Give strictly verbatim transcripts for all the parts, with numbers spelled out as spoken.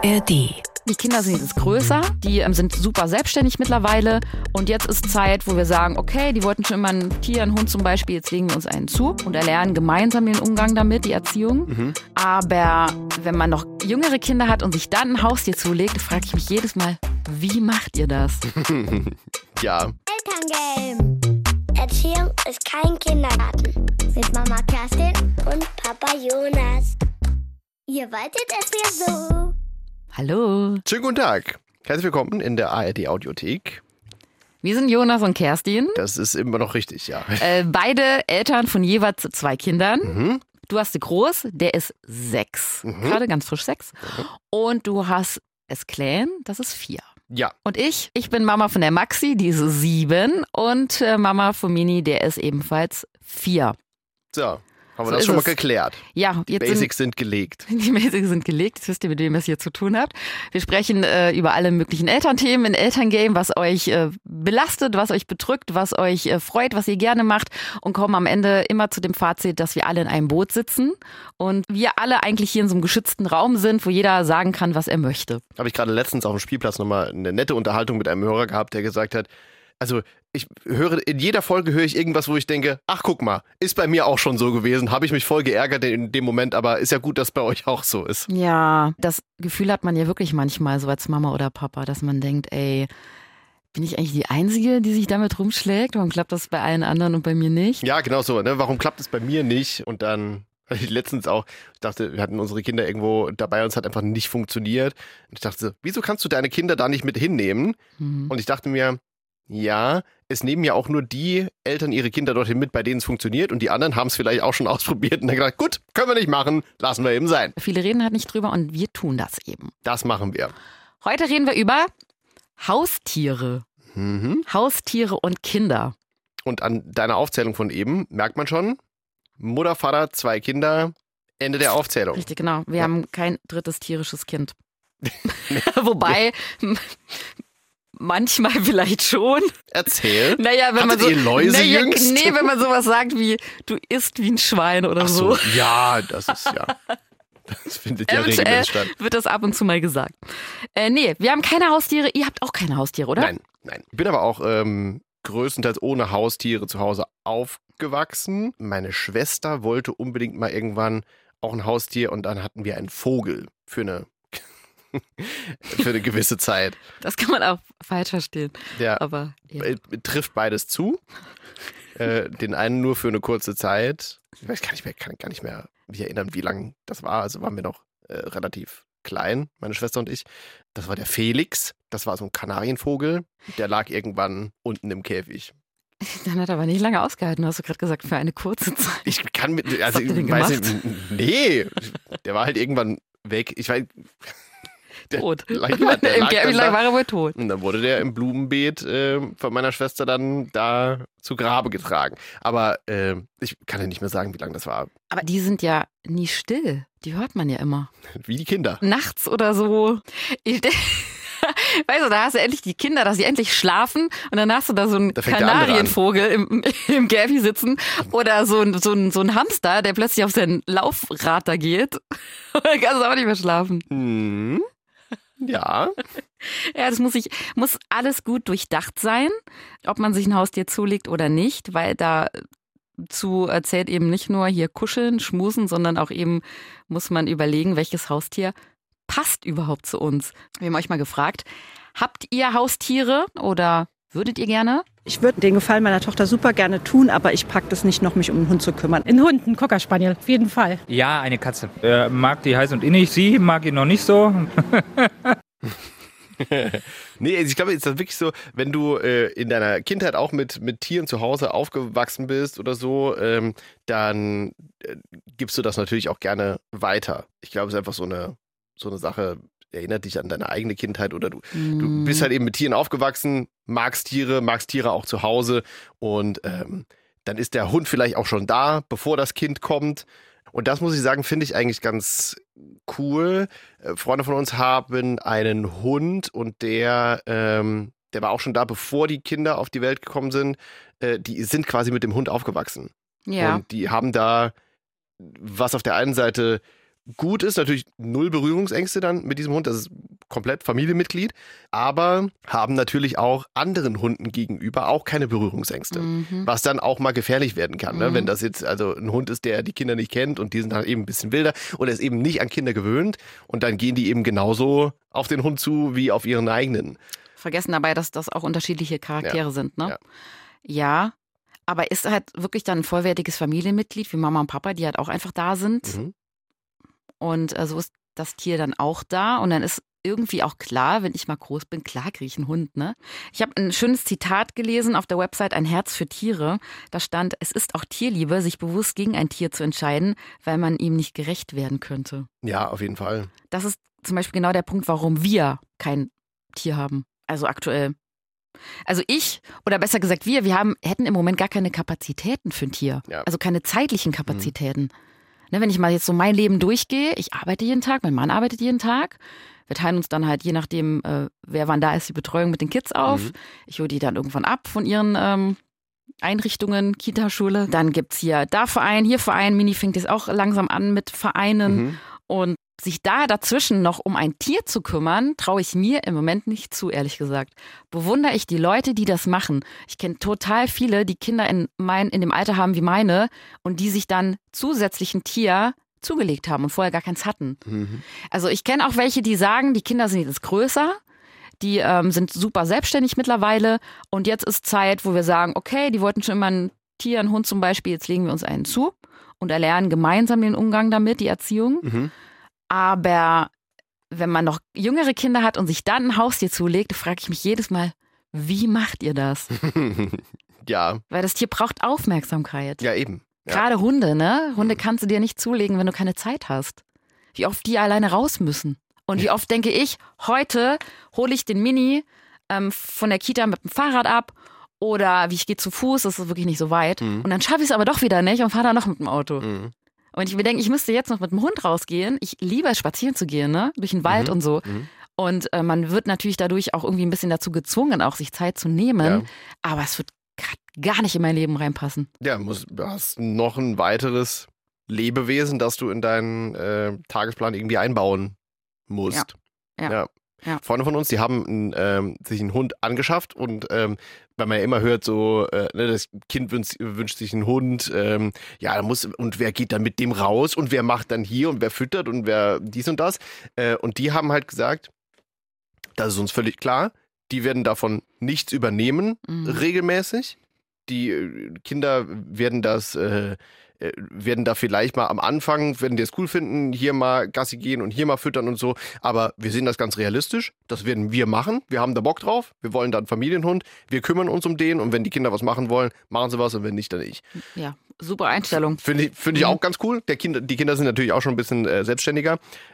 R D. Die Kinder sind jetzt größer, die ähm, sind super selbstständig mittlerweile und jetzt ist Zeit, wo wir sagen, okay, die wollten schon immer ein Tier, einen Hund zum Beispiel, jetzt legen wir uns einen zu und erlernen gemeinsam den Umgang damit, die Erziehung. Mhm. Aber wenn man noch jüngere Kinder hat und sich dann ein Haustier zulegt, frage ich mich jedes Mal, wie macht ihr das? Ja. Elterngame. Erziehung ist kein Kindergarten. Mit Mama Kerstin und Papa Jonas. Ihr wolltet es ja so. Hallo. Schönen guten Tag. Herzlich willkommen in der A R D-Audiothek. Wir sind Jonas und Kerstin. Das ist immer noch richtig, ja. Äh, beide Eltern von jeweils zwei Kindern. Mhm. Du hast den Groß, der ist sechs. Mhm. Gerade ganz frisch sechs. Mhm. Und du hast es Klein, das ist vier. Ja. Und ich, ich bin Mama von der Maxi, die ist sieben. Und äh, Mama von Mini, der ist ebenfalls vier. So, haben wir So das ist schon mal es. geklärt. Ja, Die jetzt Basics sind gelegt. sind, die Basics sind gelegt. Jetzt wisst ihr, mit wem ihr es hier zu tun habt. Wir sprechen äh, über alle möglichen Elternthemen in Elterngame, was euch äh, belastet, was euch bedrückt, was euch äh, freut, was ihr gerne macht und kommen am Ende immer zu dem Fazit, dass wir alle in einem Boot sitzen und wir alle eigentlich hier in so einem geschützten Raum sind, wo jeder sagen kann, was er möchte. Habe ich gerade letztens auf dem Spielplatz nochmal eine nette Unterhaltung mit einem Hörer gehabt, der gesagt hat, also ich höre, in jeder Folge höre ich irgendwas, wo ich denke, ach guck mal, ist bei mir auch schon so gewesen, habe ich mich voll geärgert in dem Moment, aber ist ja gut, dass bei euch auch so ist. Ja, das Gefühl hat man ja wirklich manchmal so als Mama oder Papa, dass man denkt, ey, bin ich eigentlich die Einzige, die sich damit rumschlägt? Warum klappt das bei allen anderen und bei mir nicht? Ja, genau so, ne? Warum klappt es bei mir nicht? Und dann hatte ich letztens auch, ich dachte, wir hatten unsere Kinder irgendwo dabei und es hat einfach nicht funktioniert. Und ich dachte so, wieso kannst du deine Kinder da nicht mit hinnehmen? Mhm. Und ich dachte mir, ja, es nehmen ja auch nur die Eltern ihre Kinder dorthin mit, bei denen es funktioniert und die anderen haben es vielleicht auch schon ausprobiert und dann gedacht, gut, können wir nicht machen, lassen wir eben sein. Viele reden halt nicht drüber und wir tun das eben. Das machen wir. Heute reden wir über Haustiere. Mhm. Haustiere und Kinder. Und an deiner Aufzählung von eben merkt man schon, Mutter, Vater, zwei Kinder, Ende der Aufzählung. Richtig, genau. Wir Ja. haben kein drittes tierisches Kind. Wobei, manchmal vielleicht schon. Erzähl. Naja, wenn man Hattet so, ihr Läuse naja, jüngst? nee, wenn man sowas sagt wie, du isst wie ein Schwein oder Ach so, so. ja, das ist ja, das findet ja Eventuell regelmäßig statt. wird das ab und zu mal gesagt. Äh, nee, wir haben keine Haustiere. Ihr habt auch keine Haustiere, oder? Nein, nein. Ich bin aber auch ähm, größtenteils ohne Haustiere zu Hause aufgewachsen. Meine Schwester wollte unbedingt mal irgendwann auch ein Haustier und dann hatten wir einen Vogel für eine, für eine gewisse Zeit. Das kann man auch falsch verstehen. Der Aber ja. äh, trifft beides zu. Äh, den einen nur für eine kurze Zeit. Ich weiß gar nicht mehr, kann gar nicht mehr mich erinnern, wie lang das war. Also waren wir noch äh, relativ klein, meine Schwester und ich. Das war der Felix. Das war so ein Kanarienvogel. Der lag irgendwann unten im Käfig. Dann hat er aber nicht lange ausgehalten, hast du gerade gesagt, für eine kurze Zeit. Ich kann mit, also habt ihr denn ich weiß gemacht? nicht, nee, der war halt irgendwann weg. Ich weiß, der, Tot. lag- Im der lag dann Gärtchen da. war er wohl tot. Und dann wurde der im Blumenbeet äh, von meiner Schwester dann da zu Grabe getragen. Aber äh, ich kann ja nicht mehr sagen, wie lange das war. Aber die sind ja nie still. Die hört man ja immer. Wie die Kinder. Nachts oder so. Ich, weißt du, da hast du endlich die Kinder, dass sie endlich schlafen und dann hast du da so einen Da fängt der andere an. Kanarienvogel im, im Käfig sitzen oder so ein, so, ein, so ein Hamster, der plötzlich auf sein Laufrad da geht. Und dann kannst du auch nicht mehr schlafen. Hm. Ja. Ja, das muss ich, muss alles gut durchdacht sein, ob man sich ein Haustier zulegt oder nicht, weil dazu erzählt eben nicht nur hier kuscheln, schmusen, sondern auch eben muss man überlegen, welches Haustier passt überhaupt zu uns. Wir haben euch mal gefragt, habt ihr Haustiere oder würdet ihr gerne? Ich würde den Gefallen meiner Tochter super gerne tun, aber ich packe das nicht noch, mich um einen Hund zu kümmern. Ein Hund, ein Cocker Spaniel, auf jeden Fall. Ja, eine Katze. Er mag die heiß und innig, sie mag ihn noch nicht so. Nee, also ich glaube, ist das wirklich so, wenn du äh, in deiner Kindheit auch mit, mit Tieren zu Hause aufgewachsen bist oder so, ähm, dann äh, gibst du das natürlich auch gerne weiter. Ich glaube, es ist einfach so eine, so eine Sache, erinnert dich an deine eigene Kindheit oder du, du bist halt eben mit Tieren aufgewachsen, magst Tiere, magst Tiere auch zu Hause und ähm, dann ist der Hund vielleicht auch schon da, bevor das Kind kommt. Und das muss ich sagen, finde ich eigentlich ganz cool. Äh, Freunde von uns haben einen Hund und der, ähm, der war auch schon da, bevor die Kinder auf die Welt gekommen sind. Äh, die sind quasi mit dem Hund aufgewachsen. Ja. Und die haben da, was auf der einen Seite gut ist, natürlich null Berührungsängste dann mit diesem Hund, das ist komplett Familienmitglied, aber haben natürlich auch anderen Hunden gegenüber auch keine Berührungsängste, Mhm. was dann auch mal gefährlich werden kann, ne? Mhm. Wenn das jetzt also ein Hund ist, der die Kinder nicht kennt und die sind dann eben ein bisschen wilder und er ist eben nicht an Kinder gewöhnt und dann gehen die eben genauso auf den Hund zu wie auf ihren eigenen. Vergessen dabei, dass das auch unterschiedliche Charaktere Ja. sind, ne? Ja. Ja, aber ist halt wirklich dann ein vollwertiges Familienmitglied wie Mama und Papa, die halt auch einfach da sind. Mhm. Und äh, so ist das Tier dann auch da. Und dann ist irgendwie auch klar, wenn ich mal groß bin, klar kriege ich einen Hund, ne? Ich habe ein schönes Zitat gelesen auf der Website Ein Herz für Tiere. Da stand, es ist auch Tierliebe, sich bewusst gegen ein Tier zu entscheiden, weil man ihm nicht gerecht werden könnte. Ja, auf jeden Fall. Das ist zum Beispiel genau der Punkt, warum wir kein Tier haben. Also aktuell. Also ich, oder besser gesagt wir, wir haben, hätten im Moment gar keine Kapazitäten für ein Tier. Ja. Also keine zeitlichen Kapazitäten. Ne, wenn ich mal jetzt so mein Leben durchgehe, ich arbeite jeden Tag, mein Mann arbeitet jeden Tag. Wir teilen uns dann halt, je nachdem, äh, wer wann da ist, die Betreuung mit den Kids auf. Mhm. Ich hole die dann irgendwann ab von ihren ähm, Einrichtungen, Kita-Schule. Dann gibt's hier da Verein, hier Verein. Mini fängt jetzt auch langsam an mit Vereinen. Mhm. Und sich da dazwischen noch um ein Tier zu kümmern, traue ich mir im Moment nicht zu, ehrlich gesagt. Bewundere ich die Leute, die das machen. Ich kenne total viele, die Kinder in, mein, in dem Alter haben wie meine und die sich dann zusätzlich ein Tier zugelegt haben und vorher gar keins hatten. Mhm. Also ich kenne auch welche, die sagen, die Kinder sind jetzt größer, die ähm, sind super selbstständig mittlerweile und jetzt ist Zeit, wo wir sagen, okay, die wollten schon immer ein Tier, einen Hund zum Beispiel, jetzt legen wir uns einen zu und erlernen gemeinsam den Umgang damit, die Erziehung. Mhm. Aber wenn man noch jüngere Kinder hat und sich dann ein Haustier zulegt, frage ich mich jedes Mal, wie macht ihr das? Ja, Weil das Tier braucht Aufmerksamkeit. ja eben. Ja. Gerade Hunde, ne? Hunde kannst du dir nicht zulegen, wenn du keine Zeit hast. Wie oft die alleine raus müssen. Und wie oft denke ich, heute hole ich den Mini ähm, von der Kita mit dem Fahrrad ab oder wie ich gehe zu Fuß, das ist wirklich nicht so weit. Mhm. Und dann schaffe ich es aber doch wieder nicht und fahre dann noch mit dem Auto. Mhm. Und ich mir denke, ich müsste jetzt noch mit dem Hund rausgehen. Ich liebe es, spazieren zu gehen, ne? Durch den Wald Mhm. und so. Mhm. Und äh, man wird natürlich dadurch auch irgendwie ein bisschen dazu gezwungen, auch sich Zeit zu nehmen. Ja. Aber es wird grad gar nicht in mein Leben reinpassen. Ja, muss, du hast noch ein weiteres Lebewesen, das du in deinen äh, Tagesplan irgendwie einbauen musst. Ja. Ja. Ja. Freunde von uns, die haben ein, ähm, sich einen Hund angeschafft und ähm, weil man ja immer hört, so, äh, ne, das Kind wünscht, wünscht sich einen Hund, ähm, ja, da muss, und wer geht dann mit dem raus und wer macht dann hier und wer füttert und wer dies und das. Äh, und die haben halt gesagt, das ist uns völlig klar, die werden davon nichts übernehmen, Mhm. regelmäßig. Die äh, Kinder werden das, äh, äh, werden da vielleicht mal am Anfang, werden die es cool finden, hier mal Gassi gehen und hier mal füttern und so. Aber wir sehen das ganz realistisch. Das werden wir machen. Wir haben da Bock drauf. Wir wollen da einen Familienhund. Wir kümmern uns um den. Und wenn die Kinder was machen wollen, machen sie was. Und wenn nicht, dann nicht. Ja, super Einstellung. Finde ich, finde ich Mhm. auch ganz cool. Der Kinder, die Kinder sind natürlich auch schon ein bisschen äh, selbstständiger.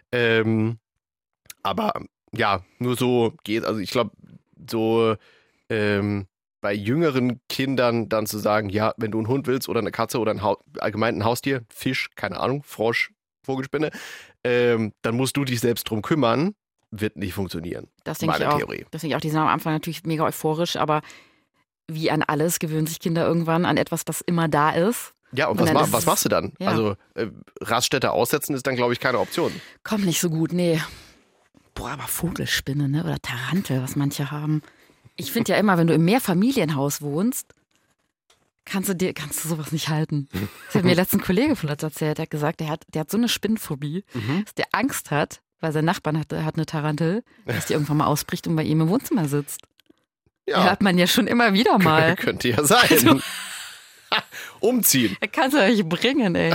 Ähm, aber ja, nur so geht. Also ich glaube, so ähm, bei jüngeren Kindern dann zu sagen, ja, wenn du einen Hund willst oder eine Katze oder ein Hau- allgemein ein Haustier, Fisch, keine Ahnung, Frosch, Vogelspinne, ähm, dann musst du dich selbst drum kümmern, wird nicht funktionieren. Das denke ich Meine auch. Theorie. Das denke ich auch. Die sind am Anfang natürlich mega euphorisch, aber wie an alles gewöhnen sich Kinder irgendwann an etwas, das immer da ist. Ja, und, Und was, dann ma ist was es- machst du dann? ja. Also äh, Raststätte aussetzen ist dann, glaube ich, keine Option. Kommt nicht so gut, nee. Boah, aber Vogelspinne, ne? Oder Tarantel, was manche haben. Ich finde ja immer, wenn du im Mehrfamilienhaus wohnst, kannst du dir, kannst du sowas nicht halten. Das hat mir letztens ein Kollege von uns erzählt, der hat gesagt, der hat, der hat so eine Spinnenphobie, Mhm. dass der Angst hat, weil sein Nachbarn hat, hat eine Tarantel, dass die irgendwann mal ausbricht und bei ihm im Wohnzimmer sitzt. Ja, Hört man ja schon immer wieder mal. könnte ja sein. Also- Umziehen. Er kann es ja nicht bringen, ey.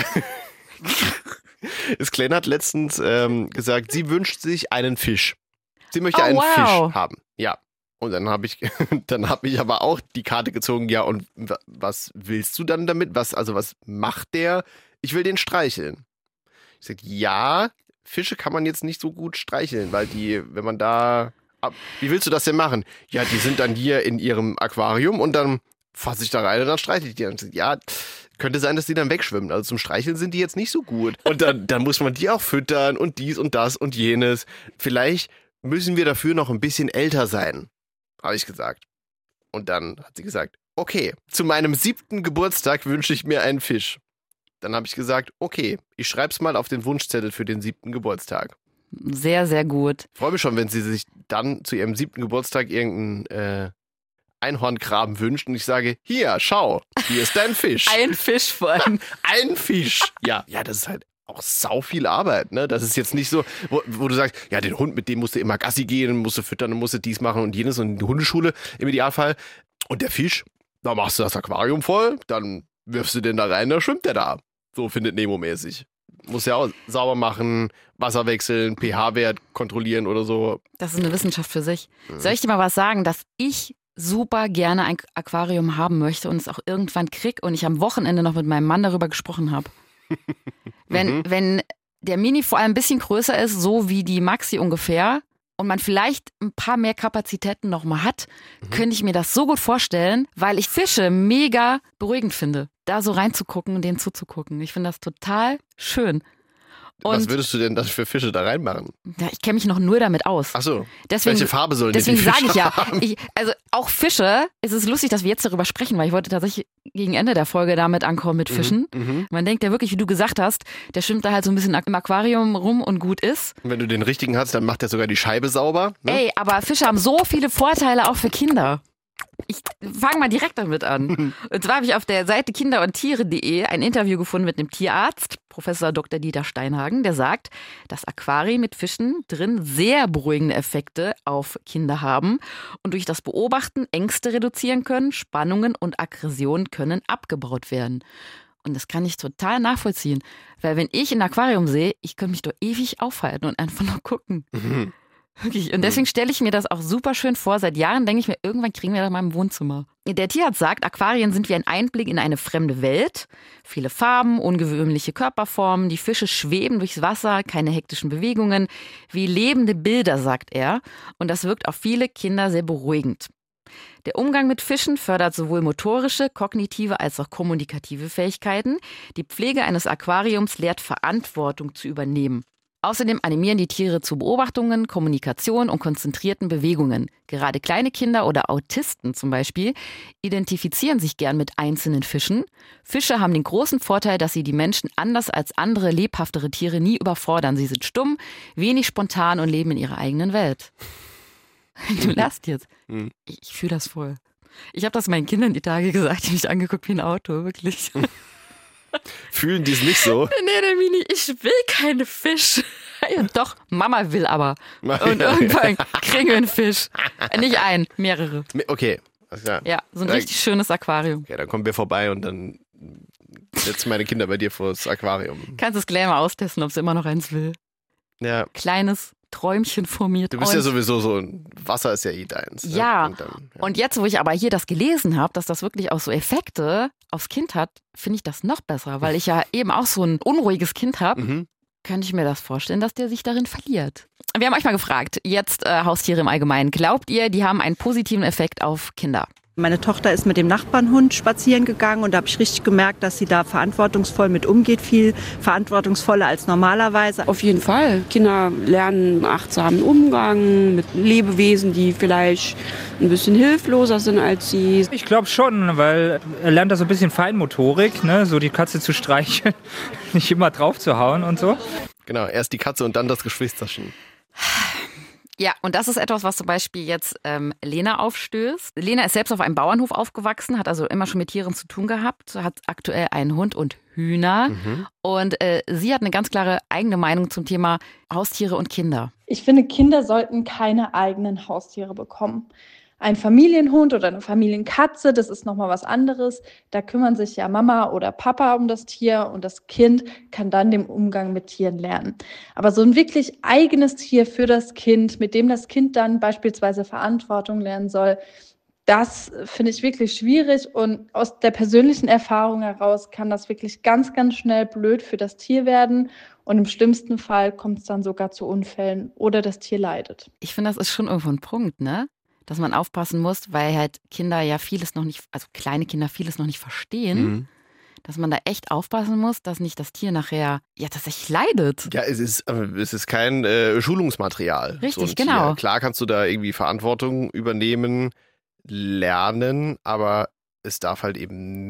Sklen hat letztens ähm, gesagt, sie wünscht sich einen Fisch. Sie möchte Oh, einen wow. Fisch haben. Ja. Und dann habe ich, dann habe ich aber auch die Karte gezogen. Ja, und wa- was willst du dann damit? Was, also was macht der? Ich will den streicheln. Ich sag, ja, Fische kann man jetzt nicht so gut streicheln, weil die, wenn man da, ab- wie willst du das denn machen? Ja, die sind dann hier in ihrem Aquarium und dann fasse ich da rein und dann streichle ich die. Und ich sag, ja, könnte sein, dass die dann wegschwimmen. Also zum Streicheln sind die jetzt nicht so gut. Und dann, dann muss man die auch füttern und dies und das und jenes. Vielleicht müssen wir dafür noch ein bisschen älter sein, habe ich gesagt. Und dann hat sie gesagt, okay, zu meinem siebten Geburtstag wünsche ich mir einen Fisch. Dann habe ich gesagt, okay, ich schreibe es mal auf den Wunschzettel für den siebten Geburtstag. Sehr, sehr gut. Ich freue mich schon, wenn sie sich dann zu ihrem siebten Geburtstag irgendeinen äh, Einhorngraben wünscht und ich sage, hier, schau, hier ist dein Fisch. Ein Fisch vor allem. Ein Fisch. Ja, ja, das ist halt auch sau viel Arbeit, ne? Das ist jetzt nicht so, wo, wo du sagst, ja, den Hund, mit dem musst du immer Gassi gehen, musst du füttern, musst du dies machen und jenes und die Hundeschule im Idealfall. Und der Fisch, da machst du das Aquarium voll, dann wirfst du den da rein, da schwimmt der da. So findet Nemo mäßig. Muss ja auch sauber machen, Wasser wechseln, pH-Wert kontrollieren oder so. Das ist eine Wissenschaft für sich. Soll ich dir mal was sagen, dass ich super gerne ein Aquarium haben möchte und es auch irgendwann krieg und ich am Wochenende noch mit meinem Mann darüber gesprochen habe? Wenn, mhm. wenn der Mini vor allem ein bisschen größer ist, so wie die Maxi ungefähr, und man vielleicht ein paar mehr Kapazitäten noch mal hat, mhm. könnte ich mir das so gut vorstellen, weil ich Fische mega beruhigend finde, da so reinzugucken und denen zuzugucken. Ich finde das total schön. Und was würdest du denn das für Fische da reinmachen? Ja, ich kenne mich noch nur damit aus. Ach so. Deswegen, welche Farbe sollen deswegen die Fische sage ich ja, haben? Ich, also auch Fische, es ist lustig, dass wir jetzt darüber sprechen, weil ich wollte tatsächlich gegen Ende der Folge damit ankommen mit Fischen. Mhm, mhm. Man denkt ja wirklich, wie du gesagt hast, der schwimmt da halt so ein bisschen im Aquarium rum und gut ist. Und wenn du den richtigen hast, dann macht er sogar die Scheibe sauber. Ne? Ey, aber Fische haben so viele Vorteile auch für Kinder. Ich fange mal direkt damit an. Und zwar habe ich auf der Seite kinder und tiere punkt de ein Interview gefunden mit einem Tierarzt, Professor Doktor Dieter Steinhagen, der sagt, dass Aquarien mit Fischen drin sehr beruhigende Effekte auf Kinder haben und durch das Beobachten Ängste reduzieren können, Spannungen und Aggressionen können abgebaut werden. Und das kann ich total nachvollziehen, weil wenn ich ein Aquarium sehe, ich könnte mich doch ewig aufhalten und einfach nur gucken. Mhm. Wirklich. Und deswegen stelle ich mir das auch super schön vor. Seit Jahren denke ich mir, irgendwann kriegen wir das mal im Wohnzimmer. Der Tierarzt sagt, Aquarien sind wie ein Einblick in eine fremde Welt. Viele Farben, ungewöhnliche Körperformen, die Fische schweben durchs Wasser, keine hektischen Bewegungen. Wie lebende Bilder, sagt er. Und das wirkt auf viele Kinder sehr beruhigend. Der Umgang mit Fischen fördert sowohl motorische, kognitive als auch kommunikative Fähigkeiten. Die Pflege eines Aquariums lehrt Verantwortung zu übernehmen. Außerdem animieren die Tiere zu Beobachtungen, Kommunikation und konzentrierten Bewegungen. Gerade kleine Kinder oder Autisten zum Beispiel identifizieren sich gern mit einzelnen Fischen. Fische haben den großen Vorteil, dass sie die Menschen anders als andere lebhaftere Tiere nie überfordern. Sie sind stumm, wenig spontan und leben in ihrer eigenen Welt. Du lachst jetzt. Ich, ich fühle das voll. Ich habe das meinen Kindern die Tage gesagt, die haben mich angeguckt wie ein Auto, wirklich. Fühlen die es nicht so? Nee, der Mini, ich will keine Fisch. Ja, doch, Mama will aber. Und irgendwann kriegen wir einen Fisch. Nicht einen, mehrere. Okay, alles klar. Ja, so ein dann, richtig schönes Aquarium. Ja, dann kommen wir vorbei und dann setzen meine Kinder bei dir vor das Aquarium. Kannst es gleich mal austesten, ob sie immer noch eins will. Ja. Kleines Träumchen vor mir. Du bist ja sowieso so, ein Wasser ist ja eh deins. Ne? Ja. Und, dann, ja, und jetzt, wo ich aber hier das gelesen habe, dass das wirklich auch so Effekte aufs Kind hat, finde ich das noch besser, weil ich ja eben auch so ein unruhiges Kind habe. Mhm. Könnte ich mir das vorstellen, dass der sich darin verliert. Wir haben euch mal gefragt, jetzt äh, Haustiere im Allgemeinen, glaubt ihr, die haben einen positiven Effekt auf Kinder? Meine Tochter ist mit dem Nachbarnhund spazieren gegangen und da habe ich richtig gemerkt, dass sie da verantwortungsvoll mit umgeht, viel verantwortungsvoller als normalerweise. Auf jeden Fall. Kinder lernen achtsamen Umgang mit Lebewesen, die vielleicht ein bisschen hilfloser sind als sie. Ich glaube schon, weil er lernt da so ein bisschen Feinmotorik, ne? So die Katze zu streicheln, nicht immer drauf zu hauen und so. Genau, erst die Katze und dann das Geschwisterchen. Ja, und das ist etwas, was zum Beispiel jetzt ähm, Lena aufstößt. Lena ist selbst auf einem Bauernhof aufgewachsen, hat also immer schon mit Tieren zu tun gehabt, hat aktuell einen Hund und Hühner. Mhm. Und äh, sie hat eine ganz klare eigene Meinung zum Thema Haustiere und Kinder. Ich finde, Kinder sollten keine eigenen Haustiere bekommen. Ein Familienhund oder eine Familienkatze, das ist nochmal was anderes. Da kümmern sich ja Mama oder Papa um das Tier und das Kind kann dann den Umgang mit Tieren lernen. Aber so ein wirklich eigenes Tier für das Kind, mit dem das Kind dann beispielsweise Verantwortung lernen soll, das finde ich wirklich schwierig und aus der persönlichen Erfahrung heraus kann das wirklich ganz, ganz schnell blöd für das Tier werden und im schlimmsten Fall kommt es dann sogar zu Unfällen oder das Tier leidet. Ich finde, das ist schon irgendwo ein Punkt, ne? Dass man aufpassen muss, weil halt Kinder ja vieles noch nicht, also kleine Kinder vieles noch nicht verstehen, mhm. dass man da echt aufpassen muss, dass nicht das Tier nachher ja tatsächlich leidet. Ja, es ist, es ist kein äh, Schulungsmaterial. Richtig, so ein genau. Tier. Klar kannst du da irgendwie Verantwortung übernehmen, lernen, aber es darf halt eben nicht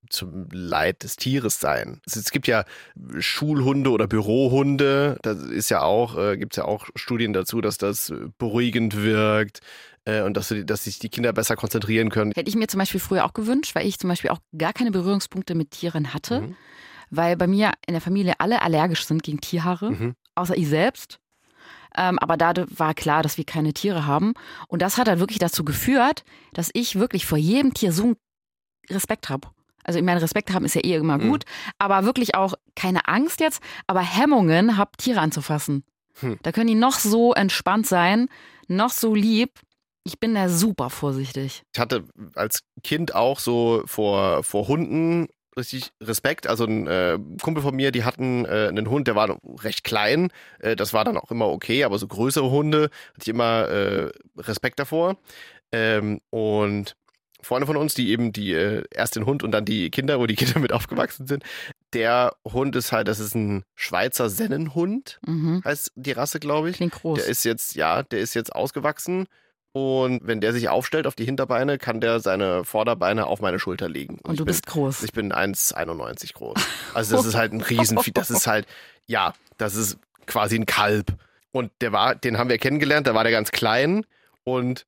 zum Leid des Tieres sein. Es, es gibt ja Schulhunde oder Bürohunde, da ist ja auch, äh, gibt es ja auch Studien dazu, dass das beruhigend wirkt äh, und dass, dass sich die Kinder besser konzentrieren können. Hätte ich mir zum Beispiel früher auch gewünscht, weil ich zum Beispiel auch gar keine Berührungspunkte mit Tieren hatte, mhm. weil bei mir in der Familie alle allergisch sind gegen Tierhaare, mhm. außer ich selbst. Ähm, aber da war klar, dass wir keine Tiere haben. Und das hat dann wirklich dazu geführt, dass ich wirklich vor jedem Tier so einen Respekt habe. Also ich meine, Respekt haben ist ja eh immer gut, mhm. aber wirklich auch keine Angst jetzt, aber Hemmungen habe, Tiere anzufassen. Hm. Da können die noch so entspannt sein, noch so lieb. Ich bin da super vorsichtig. Ich hatte als Kind auch so vor, vor Hunden richtig Respekt. Also ein äh, Kumpel von mir, die hatten äh, einen Hund, der war recht klein. Äh, das war dann auch immer okay, aber so größere Hunde hatte ich immer äh, Respekt davor. Ähm, und Freunde von uns, die eben die äh, erst den Hund und dann die Kinder, wo die Kinder mit aufgewachsen sind. Der Hund ist halt, das ist ein Schweizer Sennenhund, mhm. heißt die Rasse, glaube ich. Klingt groß. Der ist jetzt, ja, der ist jetzt ausgewachsen. Und wenn der sich aufstellt auf die Hinterbeine, kann der seine Vorderbeine auf meine Schulter legen. Und, und du bin, bist groß. Ich bin eins Komma einundneunzig groß. Also das ist halt ein Riesenvieh. Das ist halt, ja, das ist quasi ein Kalb. Und der war, den haben wir kennengelernt, da war der ganz klein. Und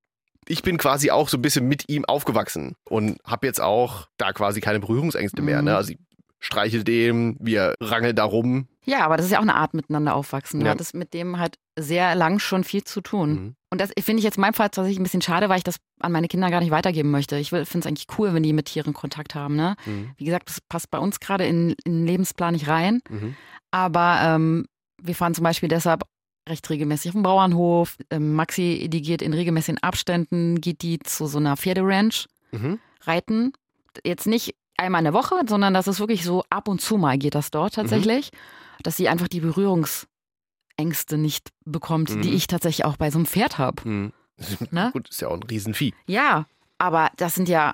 ich bin quasi auch so ein bisschen mit ihm aufgewachsen. Und habe jetzt auch da quasi keine Berührungsängste mehr. Mhm. Ne? Also ich streichel dem, wir rangeln da rum. Ja, aber das ist ja auch eine Art miteinander aufwachsen. Du ja. hattest mit dem halt sehr lang schon viel zu tun. Mhm. Und das finde ich jetzt in meinem Fall tatsächlich ein bisschen schade, weil ich das an meine Kinder gar nicht weitergeben möchte. Ich finde es eigentlich cool, wenn die mit Tieren Kontakt haben. Ne? Mhm. Wie gesagt, das passt bei uns gerade in, in den Lebensplan nicht rein. Mhm. Aber ähm, wir fahren zum Beispiel deshalb recht regelmäßig auf den Bauernhof. Ähm, Maxi, die geht in regelmäßigen Abständen, geht die zu so einer Pferderanch mhm. reiten. Jetzt nicht einmal in der Woche, sondern das ist wirklich so ab und zu mal geht das dort tatsächlich, mhm. dass sie einfach die Berührungsängste nicht bekommt, mhm. die ich tatsächlich auch bei so einem Pferd habe. Mhm. Ne? Gut, ist ja auch ein Riesenvieh. Ja, aber das sind ja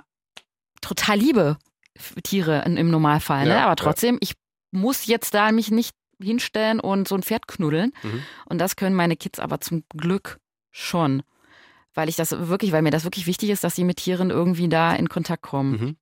total liebe Tiere im Normalfall. Ja, ne? Aber trotzdem, ja. ich muss jetzt da mich nicht hinstellen und so ein Pferd knuddeln. Mhm. Und das können meine Kids aber zum Glück schon. Weil ich das wirklich, weil mir das wirklich wichtig ist, dass sie mit Tieren irgendwie da in Kontakt kommen. Mhm.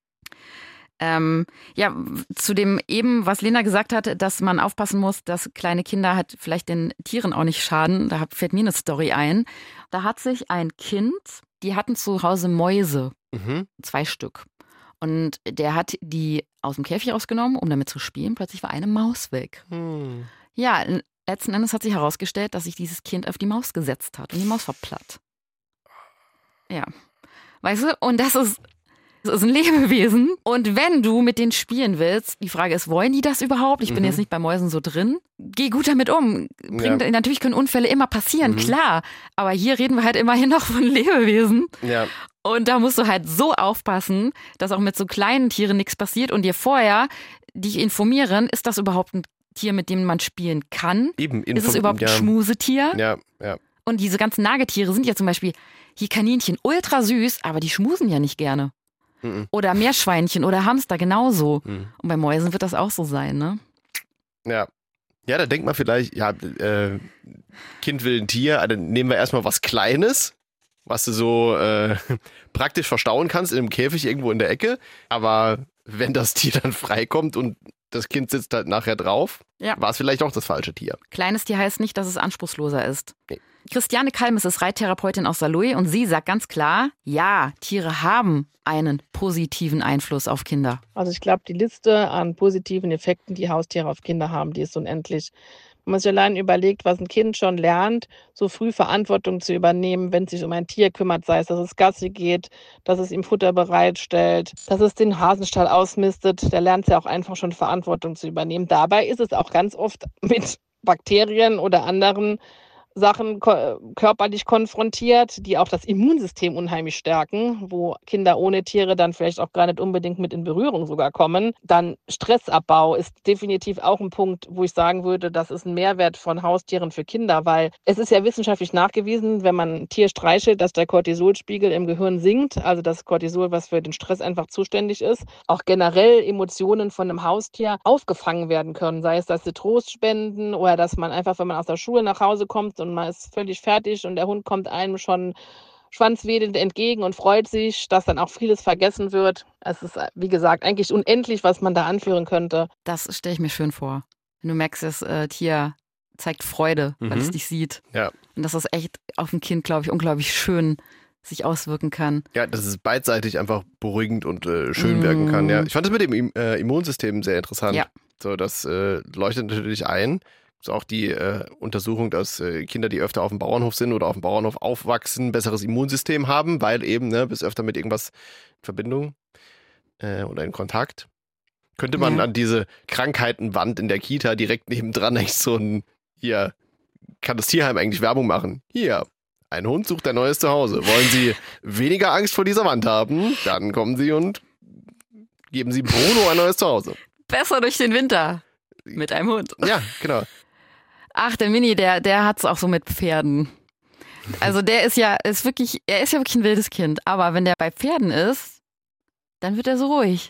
Ähm, ja, zu dem eben, was Lena gesagt hat, dass man aufpassen muss, dass kleine Kinder halt vielleicht den Tieren auch nicht schaden. Da fällt mir eine Story ein. Da hat sich ein Kind, die hatten zu Hause Mäuse, mhm. zwei Stück. Und der hat die aus dem Käfig rausgenommen, um damit zu spielen. Plötzlich war eine Maus weg. Mhm. Ja, letzten Endes hat sich herausgestellt, dass sich dieses Kind auf die Maus gesetzt hat und die Maus war platt. Ja, weißt du, und das ist Das ist ein Lebewesen. Und wenn du mit denen spielen willst, die Frage ist, wollen die das überhaupt? Ich bin mhm. jetzt nicht bei Mäusen so drin. Geh gut damit um. Bring, ja. Natürlich können Unfälle immer passieren, mhm. klar. Aber hier reden wir halt immerhin noch von Lebewesen. Ja. Und da musst du halt so aufpassen, dass auch mit so kleinen Tieren nichts passiert und dir vorher dich informieren, ist das überhaupt ein Tier, mit dem man spielen kann? Eben. Ist es überhaupt ein ja. Schmusetier? Ja, ja. Und diese ganzen Nagetiere sind ja zum Beispiel, hier Kaninchen, ultra süß, aber die schmusen ja nicht gerne. Oder Meerschweinchen oder Hamster genauso. Mhm. Und bei Mäusen wird das auch so sein, ne? Ja. Ja, da denkt man vielleicht, ja, äh, Kind will ein Tier, dann nehmen wir erstmal was Kleines, was du so äh, praktisch verstauen kannst in einem Käfig irgendwo in der Ecke. Aber wenn das Tier dann freikommt und das Kind sitzt halt nachher drauf, ja. war es vielleicht auch das falsche Tier. Kleines Tier heißt nicht, dass es anspruchsloser ist. Nee. Christiane Kalmes ist Reittherapeutin aus Saarlouis und sie sagt ganz klar, ja, Tiere haben einen positiven Einfluss auf Kinder. Also ich glaube, die Liste an positiven Effekten, die Haustiere auf Kinder haben, die ist unendlich. Wenn man sich allein überlegt, was ein Kind schon lernt, so früh Verantwortung zu übernehmen, wenn es sich um ein Tier kümmert, sei es, dass es Gassi geht, dass es ihm Futter bereitstellt, dass es den Hasenstall ausmistet, der lernt ja auch einfach schon Verantwortung zu übernehmen. Dabei ist es auch ganz oft mit Bakterien oder anderen Sachen körperlich konfrontiert, die auch das Immunsystem unheimlich stärken, wo Kinder ohne Tiere dann vielleicht auch gar nicht unbedingt mit in Berührung sogar kommen. Dann Stressabbau ist definitiv auch ein Punkt, wo ich sagen würde, das ist ein Mehrwert von Haustieren für Kinder, weil es ist ja wissenschaftlich nachgewiesen, wenn man ein Tier streichelt, dass der Cortisolspiegel im Gehirn sinkt, also das Cortisol, was für den Stress einfach zuständig ist. Auch generell Emotionen von einem Haustier aufgefangen werden können, sei es, dass sie Trost spenden oder dass man einfach, wenn man aus der Schule nach Hause kommt und man ist völlig fertig und der Hund kommt einem schon schwanzwedelnd entgegen und freut sich, dass dann auch vieles vergessen wird. Es ist, wie gesagt, eigentlich unendlich, was man da anführen könnte. Das stelle ich mir schön vor. Wenn du merkst, das äh, Tier zeigt Freude, weil Mhm. es dich sieht. Ja. Und dass das echt auf ein Kind, glaube ich, unglaublich schön sich auswirken kann. Ja, dass es beidseitig einfach beruhigend und äh, schön Mm. wirken kann. Ja. Ich fand das mit dem Im- äh, Immunsystem sehr interessant. Ja. So, das äh, leuchtet natürlich ein. So auch die äh, Untersuchung, dass äh, Kinder, die öfter auf dem Bauernhof sind oder auf dem Bauernhof aufwachsen, ein besseres Immunsystem haben, weil eben, ne, bist öfter mit irgendwas in Verbindung äh, oder in Kontakt. Könnte man Ja. an diese Krankheitenwand in der Kita direkt nebendran echt so ein, hier, kann das Tierheim eigentlich Werbung machen? Hier, ein Hund sucht ein neues Zuhause. Wollen Sie weniger Angst vor dieser Wand haben? Dann kommen Sie und geben Sie Bruno ein neues Zuhause. Besser durch den Winter mit einem Hund. Ja, genau. Ach, der Mini, der, der hat's auch so mit Pferden. Also der ist ja, ist wirklich, er ist ja wirklich ein wildes Kind. Aber wenn der bei Pferden ist, dann wird er so ruhig.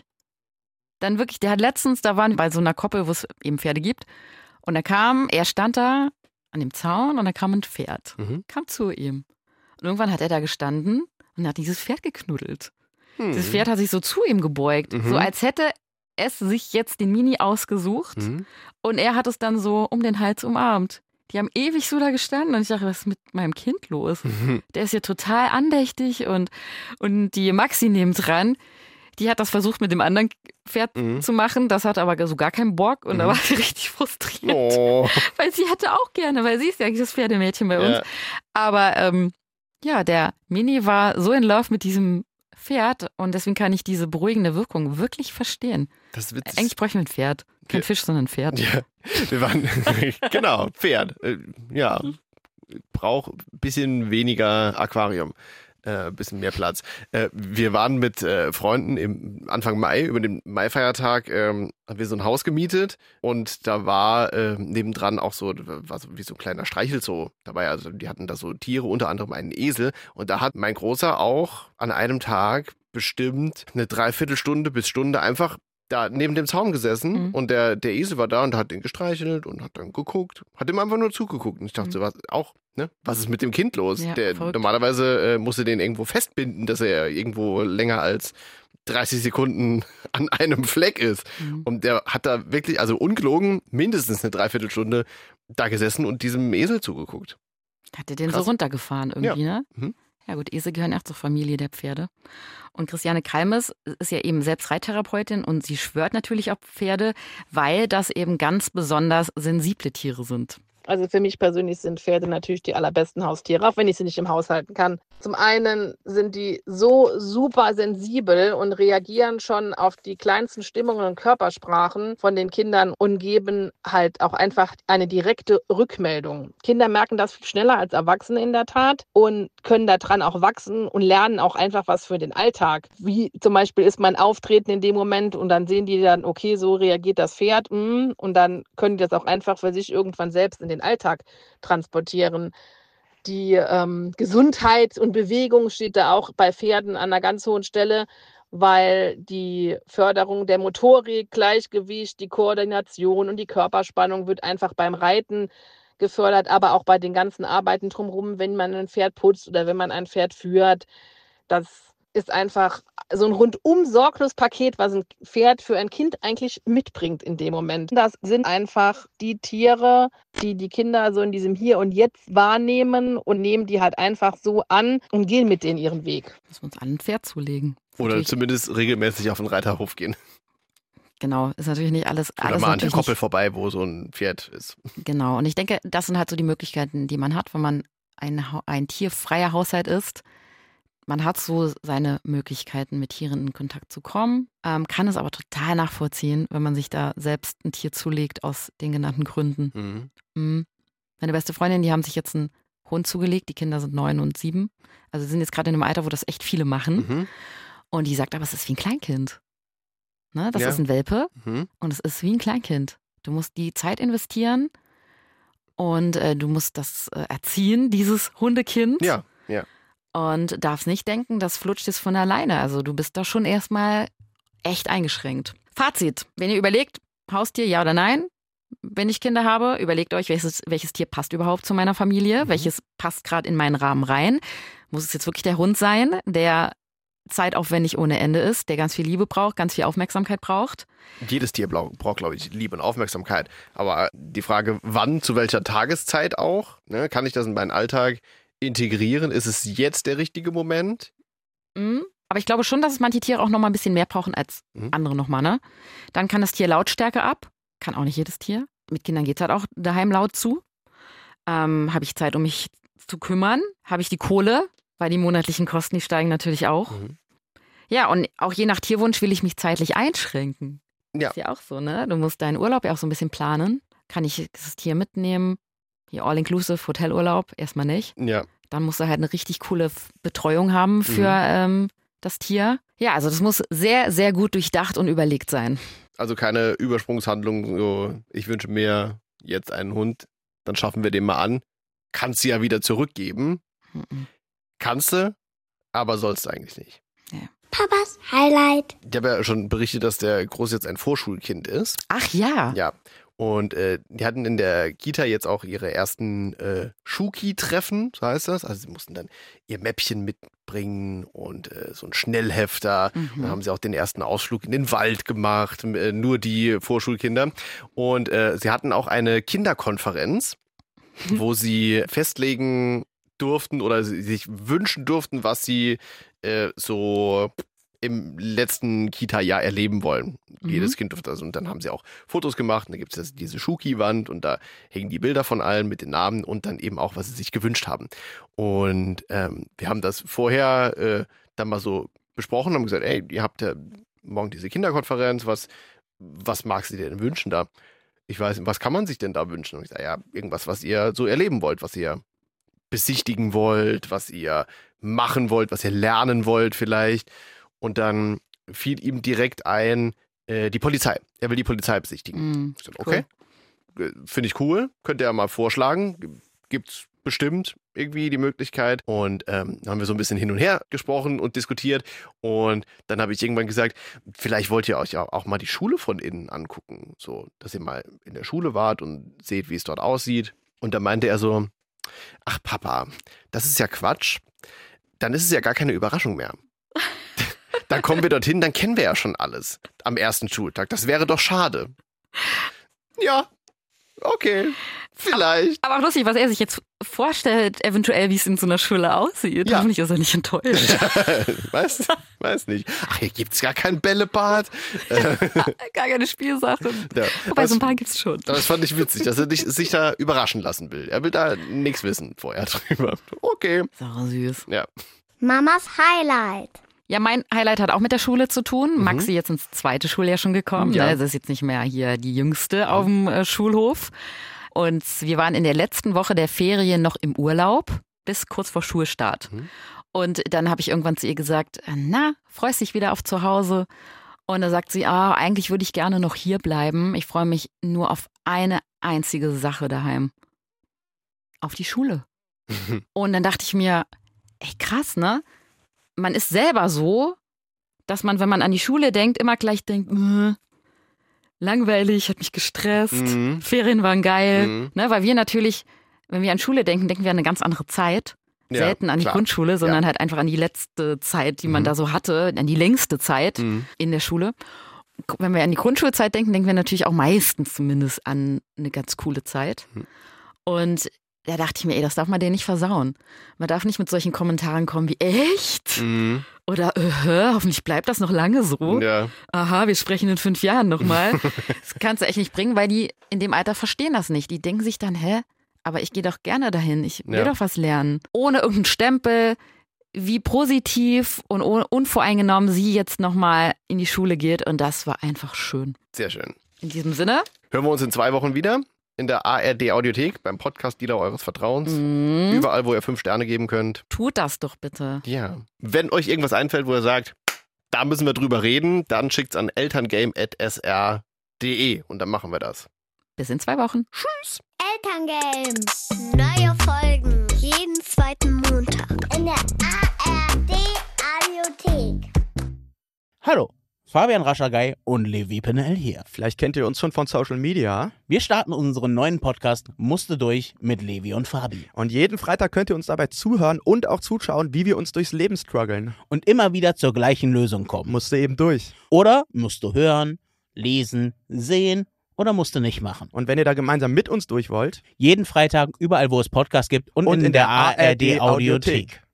Dann wirklich, der hat letztens, da waren wir bei so einer Koppel, wo es eben Pferde gibt. Und er kam, er stand da an dem Zaun und da kam ein Pferd. Mhm. Kam zu ihm. Und irgendwann hat er da gestanden und hat dieses Pferd geknuddelt. Hm. Dieses Pferd hat sich so zu ihm gebeugt. Mhm. So als hätte es sich jetzt den Mini ausgesucht. Mhm. Und er hat es dann so um den Hals umarmt. Die haben ewig so da gestanden und ich dachte, was ist mit meinem Kind los? Mhm. Der ist hier total andächtig und, und die Maxi nebendran, die hat das versucht mit dem anderen Pferd Mhm. zu machen. Das hat aber so gar keinen Bock und da Mhm. war sie richtig frustriert. Oh. Weil sie hätte auch gerne, weil sie ist ja eigentlich das Pferdemädchen bei uns. Ja. Aber ähm, ja, der Mini war so in Love mit diesem Pferd und deswegen kann ich diese beruhigende Wirkung wirklich verstehen. Das ist witzig. Eigentlich bräuchte ich ein Pferd. Kein Ja. Fisch, sondern ein Pferd. Ja, wir waren, genau, Pferd. Äh, Ja, braucht ein bisschen weniger Aquarium, ein äh, bisschen mehr Platz. Äh, wir waren mit äh, Freunden im Anfang Mai, über den Maifeiertag, ähm, haben wir so ein Haus gemietet und da war äh, nebendran auch so, war so wie so ein kleiner Streichelzoo dabei. Also die hatten da so Tiere, unter anderem einen Esel und da hat mein Großer auch an einem Tag bestimmt eine Dreiviertelstunde bis Stunde einfach da neben dem Zaun gesessen Mhm. und der, der Esel war da und hat den gestreichelt und hat dann geguckt, hat ihm einfach nur zugeguckt. Und ich dachte, Mhm. so, was, auch, ne, was ist mit dem Kind los? Ja, der verrückt. normalerweise äh, musste den irgendwo festbinden, dass er irgendwo länger als dreißig Sekunden an einem Fleck ist. Mhm. Und der hat da wirklich, also ungelogen, mindestens eine Dreiviertelstunde da gesessen und diesem Esel zugeguckt. Hat er den Krass. so runtergefahren irgendwie, ne? Mhm. Ja gut, Esel gehören auch zur Familie der Pferde. Und Christiane Kalmes ist ja eben selbst Reittherapeutin und sie schwört natürlich auf Pferde, weil das eben ganz besonders sensible Tiere sind. Also für mich persönlich sind Pferde natürlich die allerbesten Haustiere, auch wenn ich sie nicht im Haus halten kann. Zum einen sind die so super sensibel und reagieren schon auf die kleinsten Stimmungen und Körpersprachen von den Kindern und geben halt auch einfach eine direkte Rückmeldung. Kinder merken das viel schneller als Erwachsene in der Tat und können daran auch wachsen und lernen auch einfach was für den Alltag. Wie zum Beispiel ist mein Auftreten in dem Moment und dann sehen die dann, okay, so reagiert das Pferd mm, und dann können die das auch einfach für sich irgendwann selbst in den Alltag transportieren. Die ähm, Gesundheit und Bewegung steht da auch bei Pferden an einer ganz hohen Stelle, weil die Förderung der Motorik, Gleichgewicht, die Koordination und die Körperspannung wird einfach beim Reiten gefördert, aber auch bei den ganzen Arbeiten drumherum, wenn man ein Pferd putzt oder wenn man ein Pferd führt. Das ist einfach so ein rundum sorglos Paket, was ein Pferd für ein Kind eigentlich mitbringt in dem Moment. Das sind einfach die Tiere, die die Kinder so in diesem Hier und Jetzt wahrnehmen und nehmen die halt einfach so an und gehen mit denen ihren Weg. Müssen wir uns an ein Pferd zulegen. Ist Oder natürlich- zumindest regelmäßig auf den Reiterhof gehen. Genau, ist natürlich nicht alles. Oder alles mal an der natürlich Koppel nicht, vorbei, wo so ein Pferd ist. Genau, und ich denke, das sind halt so die Möglichkeiten, die man hat, wenn man ein, Ha- ein tierfreier Haushalt ist. Man hat so seine Möglichkeiten, mit Tieren in Kontakt zu kommen, ähm, kann es aber total nachvollziehen, wenn man sich da selbst ein Tier zulegt aus den genannten Gründen. Mhm. Mhm. Meine beste Freundin, die haben sich jetzt einen Hund zugelegt, die Kinder sind neun und sieben. Also sie sind jetzt gerade in einem Alter, wo das echt viele machen. Mhm. Und die sagt, aber es ist wie ein Kleinkind. Ne? Das Ja. ist ein Welpe Mhm. und es ist wie ein Kleinkind. Du musst die Zeit investieren und äh, du musst das äh, erziehen, dieses Hundekind. Ja, ja. Und darfst nicht denken, das flutscht jetzt von alleine. Also du bist da schon erstmal echt eingeschränkt. Fazit, wenn ihr überlegt, Haustier ja oder nein, wenn ich Kinder habe. Überlegt euch, welches, welches Tier passt überhaupt zu meiner Familie, mhm. welches passt gerade in meinen Rahmen rein. Muss es jetzt wirklich der Hund sein, der zeitaufwendig ohne Ende ist, der ganz viel Liebe braucht, ganz viel Aufmerksamkeit braucht? Jedes Tier braucht, glaube ich, Liebe und Aufmerksamkeit. Aber die Frage, wann, zu welcher Tageszeit auch? Ne? Kann ich das in meinen Alltag integrieren? Ist es jetzt der richtige Moment? Mhm. Aber ich glaube schon, dass es manche Tiere auch noch mal ein bisschen mehr brauchen als mhm. andere nochmal. Ne? Dann kann das Tier Lautstärke ab. Kann auch nicht jedes Tier. Mit Kindern geht es halt auch daheim laut zu. Ähm, habe ich Zeit, um mich zu kümmern? Habe ich die Kohle? Weil die monatlichen Kosten, die steigen natürlich auch. Mhm. Ja, und auch je nach Tierwunsch will ich mich zeitlich einschränken. Ja. Ist ja auch so, ne? Du musst deinen Urlaub ja auch so ein bisschen planen. Kann ich das Tier mitnehmen? Hier All-Inclusive, Hotelurlaub? Erstmal nicht. Ja. Dann musst du halt eine richtig coole Betreuung haben für mhm. ähm, das Tier. Ja, also das muss sehr, sehr gut durchdacht und überlegt sein. Also keine Übersprungshandlung, so ich wünsche mir jetzt einen Hund, dann schaffen wir den mal an. Kannst du ja wieder zurückgeben. Mhm. Kannst du, aber sollst du eigentlich nicht. Ja. Papas Highlight. Ich habe ja schon berichtet, dass der Große jetzt ein Vorschulkind ist. Ach ja. Ja. Und äh, die hatten in der Kita jetzt auch ihre ersten äh, Schuki-Treffen, so heißt das. Also sie mussten dann ihr Mäppchen mitbringen und äh, so ein Schnellhefter. Mhm. Dann haben sie auch den ersten Ausflug in den Wald gemacht, äh, nur die Vorschulkinder. Und äh, sie hatten auch eine Kinderkonferenz, wo sie festlegen durften oder sich wünschen durften, was sie äh, so im letzten Kita-Jahr erleben wollen. Mhm. Jedes Kind durfte das. Und dann haben sie auch Fotos gemacht. Und da gibt es diese Schuki-Wand und da hängen die Bilder von allen mit den Namen und dann eben auch, was sie sich gewünscht haben. Und ähm, wir haben das vorher äh, dann mal so besprochen und haben gesagt, ey, ihr habt ja morgen diese Kinderkonferenz, was, was magst du dir denn wünschen da? Ich weiß nicht, was kann man sich denn da wünschen? Und ich sage, ja, irgendwas, was ihr so erleben wollt, was ihr besichtigen wollt, was ihr machen wollt, was ihr lernen wollt vielleicht. Und dann fiel ihm direkt ein, äh, die Polizei. Er will die Polizei besichtigen. Mm, ich dachte, okay, cool. Finde ich cool. Könnt ihr ja mal vorschlagen. Gibt's bestimmt irgendwie die Möglichkeit. Und ähm, dann haben wir so ein bisschen hin und her gesprochen und diskutiert. Und dann habe ich irgendwann gesagt, vielleicht wollt ihr euch auch, auch mal die Schule von innen angucken. So, dass ihr mal in der Schule wart und seht, wie es dort aussieht. Und dann meinte er so, ach Papa, das ist ja Quatsch. Dann ist es ja gar keine Überraschung mehr. Dann kommen wir dorthin, dann kennen wir ja schon alles am ersten Schultag. Das wäre doch schade. Ja, okay, vielleicht. Aber, aber auch lustig, was er sich jetzt vorstellt, eventuell, wie es in so einer Schule aussieht. Ja. Hoffentlich ist er nicht enttäuscht. weiß, weiß nicht. Ach, hier gibt es gar kein Bällebad. Gar keine Spielsachen. Ja. Wobei, das, so ein paar gibt es schon. Das fand ich witzig, dass er dich, sich da überraschen lassen will. Er will da nichts wissen vorher drüber. Okay. Ist auch süß. Ja. Mamas Highlight. Ja, mein Highlight hat auch mit der Schule zu tun. Mhm. Maxi jetzt ins zweite Schuljahr schon gekommen. Ja. Also ist jetzt nicht mehr hier die Jüngste auf dem äh, Schulhof. Und wir waren in der letzten Woche der Ferien noch im Urlaub, bis kurz vor Schulstart. Mhm. Und dann habe ich irgendwann zu ihr gesagt, na, freust dich wieder auf zu Hause? Und da sagt sie, ah, eigentlich würde ich gerne noch hier bleiben. Ich freue mich nur auf eine einzige Sache daheim. Auf die Schule. Mhm. Und dann dachte ich mir, ey, krass, ne? Man ist selber so, dass man, wenn man an die Schule denkt, immer gleich denkt, äh, langweilig, hat mich gestresst, mhm. Ferien waren geil. Mhm. Ne, weil wir natürlich, wenn wir an Schule denken, denken wir an eine ganz andere Zeit. Ja, selten an die klar. Grundschule, sondern ja. halt einfach an die letzte Zeit, die man mhm. da so hatte, an die längste Zeit mhm. in der Schule. Wenn wir an die Grundschulzeit denken, denken wir natürlich auch meistens zumindest an eine ganz coole Zeit. Mhm. Und da dachte ich mir, ey, das darf man denen nicht versauen. Man darf nicht mit solchen Kommentaren kommen wie, echt? Mhm. Oder, äh, hoffentlich bleibt das noch lange so. Ja. Aha, wir sprechen in fünf Jahren nochmal. Das kannst du echt nicht bringen, weil die in dem Alter verstehen das nicht. Die denken sich dann, hä, aber ich gehe doch gerne dahin. Ich will ja. doch was lernen. Ohne irgendeinen Stempel, wie positiv und unvoreingenommen sie jetzt nochmal in die Schule geht. Und das war einfach schön. Sehr schön. In diesem Sinne. Hören wir uns in zwei Wochen wieder. In der A R D-Audiothek, beim Podcast-Dealer eures Vertrauens. Mm. Überall, wo ihr fünf Sterne geben könnt. Tut das doch bitte. Ja. Wenn euch irgendwas einfällt, wo ihr sagt, da müssen wir drüber reden, dann schickt's an elterngame at s r punkt d e und dann machen wir das. Bis in zwei Wochen. Tschüss. Elterngame. Neue Folgen. Jeden zweiten Montag. In der A R D-Audiothek. Hallo. Fabian Raschagay und Levi Penel hier. Vielleicht kennt ihr uns schon von Social Media. Wir starten unseren neuen Podcast Musste durch mit Levi und Fabi. Und jeden Freitag könnt ihr uns dabei zuhören und auch zuschauen, wie wir uns durchs Leben strugglen. Und immer wieder zur gleichen Lösung kommen. Musste eben durch. Oder musst du hören, lesen, sehen oder musst du nicht machen. Und wenn ihr da gemeinsam mit uns durch wollt, jeden Freitag überall, wo es Podcasts gibt und, und in, in der, der A R D Audiothek.